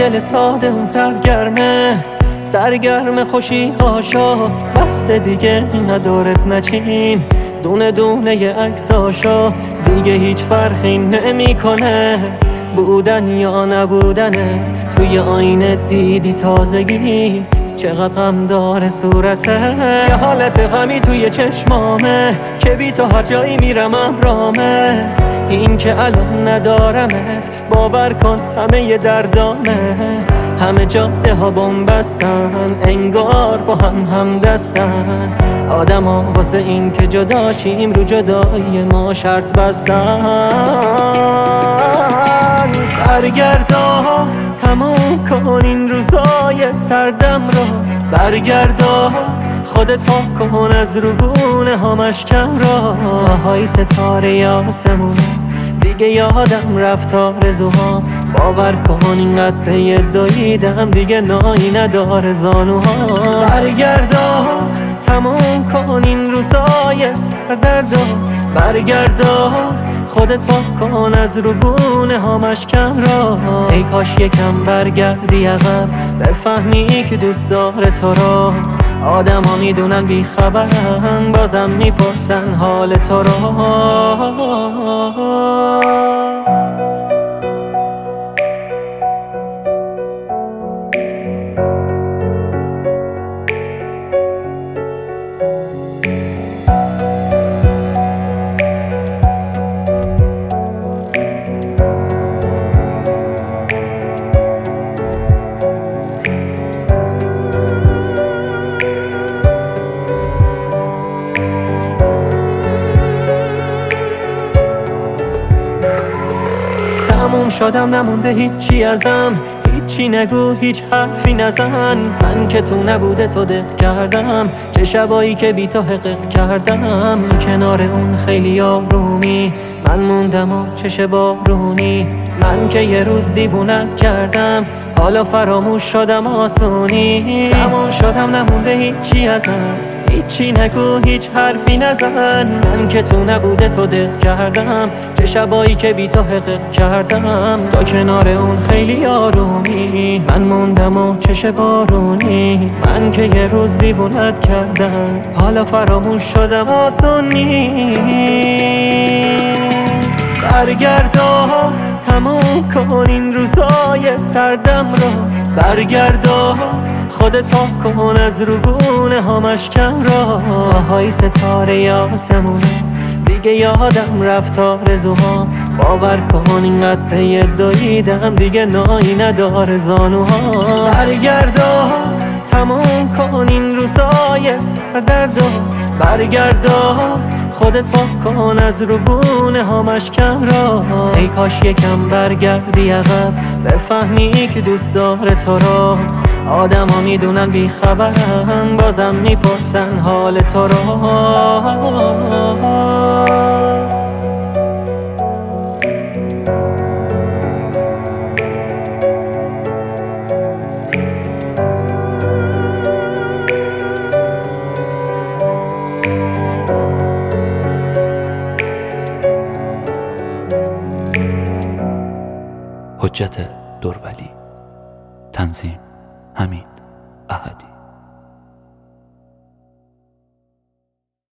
دل ساده اون سرگرم خوشی هاشا، بس دیگه ندارت نچین دونه دونه عکساشا. دیگه هیچ فرقی نمیکنه بودن یا نبودنت، توی آینه دیدی تازگی چقدر غم داره صورته. یه حالت غمی توی چشمامه که بی تو هر جایی میرم امرامه. این که الان ندارمت باور کن همه ی دردامه. همه جاده ها بومبستن انگار با هم دستن. آدم ها واسه این که جدا شیم رو جدایی ما شرط بستن. برگردا تموم کن این روزای سردم رو، برگردا خودت پاک کن از روگونه ها مشکم را. های ستاره آسمونه دیگه یادم رفت آرزوها، باور کن اینقدر پی دویدم دیگه نایی نداره زانوها. برگردا تموم کن این روزای سردردا، برگردا خودت پاک کن از روگونه ها مشکم را. ای کاش یکم برگردی عقب بفهمی که دوست داره تو را. آدم ها میدونن بی خبرن بازم میپرسن حال تو را. تموم شدم نمونده هیچی ازم، هیچی نگو هیچ حرفی نزن. من که تو نبوده تو دق کردم، چه شبایی که بی تو حقق کردم. تو کنار اون خیلی آرومی من موندم و چش بارونی. من که یه روز دیوونت کردم حالا فراموش شدم آسونی. تموم شدم نمونده هیچی ازم، هیچی نگو هیچ حرفی نزن. من که تو نبوده تو دق کردم، چه شبایی که بی تو حقق کردم. تا کنار اون خیلی آرومی من موندم و چش بارونی. من که یه روز دیوونت کردم حالا فراموش شدم آسونی. برگردا تموم کن این روزای سردم رو، برگردا خودت پاک کن از روگونه ها مشکم را. های ستاره آسمونه دیگه یادم رفت آرزوها، باور کن اینقدر پی دویدم دیگه نایی نداره زانوها. برگردا تموم کن این روزای سردردا، برگردا خودت پاک کن از روگونه ها مشکم را. ای کاش یکم برگردی عقب بفهمی که دوست داره تو را. آدم ها میدونن بی خبرن بازم میپرسن حال تو را. حجت دورولی، تنظیم حمید احدی.